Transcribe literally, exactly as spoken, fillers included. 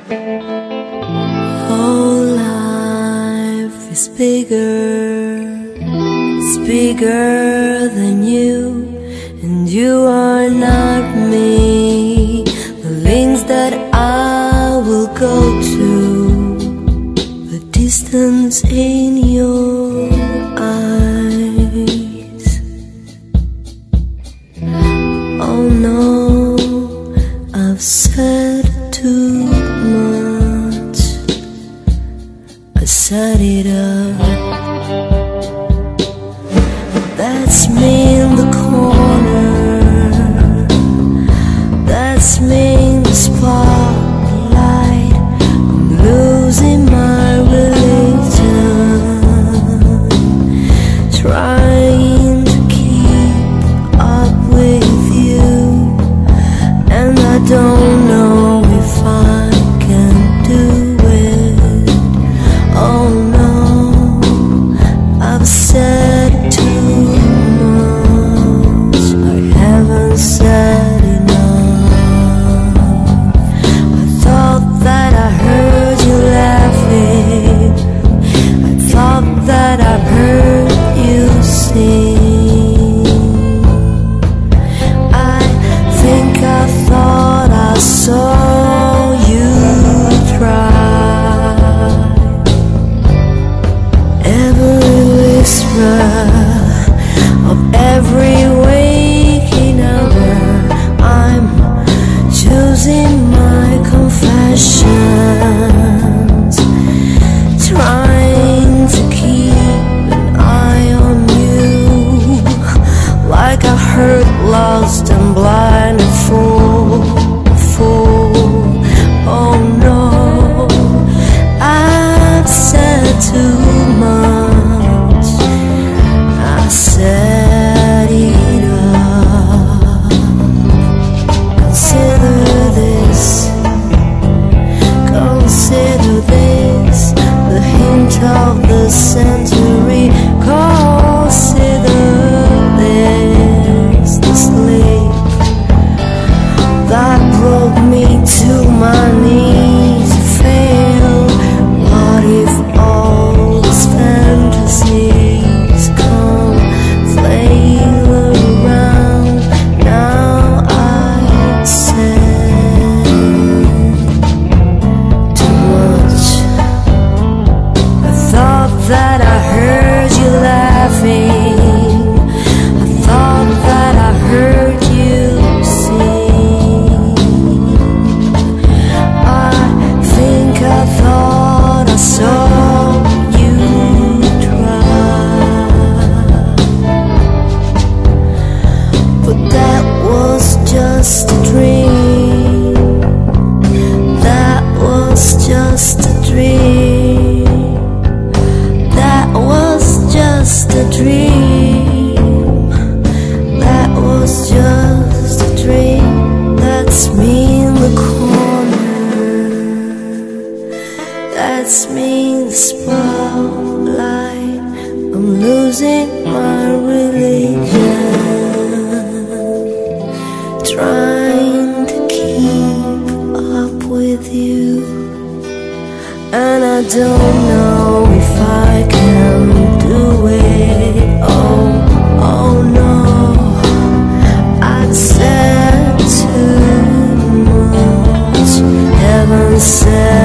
Whole life is bigger, it's bigger than you, and you are not me. The lengths that I will go to, the distance in your eyes. Oh no, I've said too much, I set it up. That's me in the corner, that's me in the spotlight. I'm losing my religion, trying to keep up with you, and I don't know if I can do it. Oh no, I've said too much, I haven't said enough. I thought that I heard you laughing, I thought that I heard you sing. I think I thought I saw you try. Every whisper of every waking hour, I'm choosing my confessions, trying to keep an eye on you, like I heard lost and blind and full, full. Oh no, I've said too much, I set it up. Consider this, consider this, the hint of the century. Consider this, the sleep that brought me to my knees. Fail. What if all these fantasies come flail around? Now I said too much. I thought that I heard you laughing, I thought that I heard you sing. I think I thought I saw you try, but that was just a dream, that was just a dream, that was just a dream, that was just a dream. That's me in the corner, that's me in the spotlight. I'm losing my religion, trying to keep up with you, and I don't know if I can do it. Oh, oh no, I've said too much, haven't said